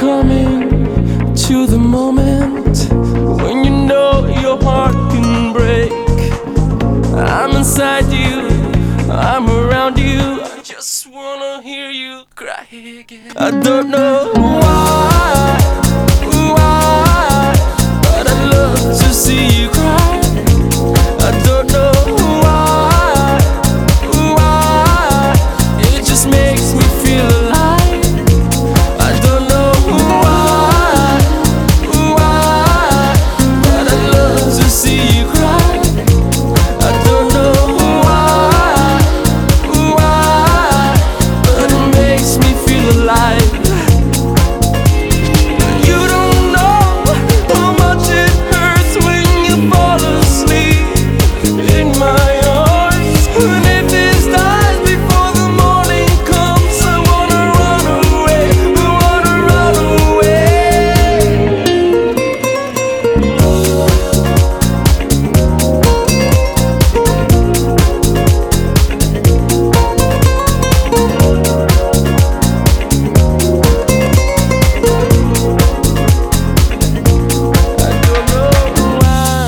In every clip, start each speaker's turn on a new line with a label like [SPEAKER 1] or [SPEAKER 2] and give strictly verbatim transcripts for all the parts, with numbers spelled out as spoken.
[SPEAKER 1] coming to the moment when you know your heart can break. I'm inside you, I'm around you. I just wanna hear you cry again. I don't know why, why, but I love to see you cry. I don't know why, why, it just makes me feel alive. I don't know why, why, but I love to see you cry. I don't know why, why, but it makes me feel alive. You don't know how much it hurts when you fall asleep in my arms. And if this dies before the morning comes, I wanna run away, I wanna run away. I don't know why,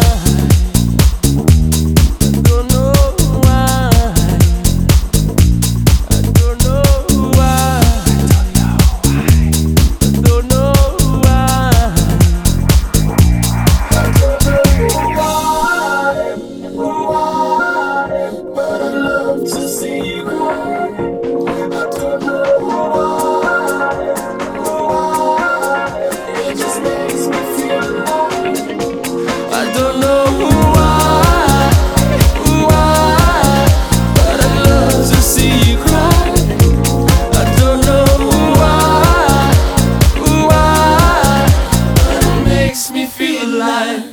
[SPEAKER 1] I don't know why, I don't know why, I don't know why, I don't know why, why, but I love to see you cry. I don't know why, why, it just makes me feel alive. I don't know why, why, but I love to see you cry. I don't know why, why, but it makes me feel alive.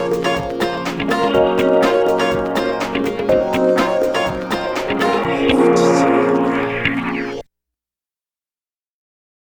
[SPEAKER 1] Love to see you cry.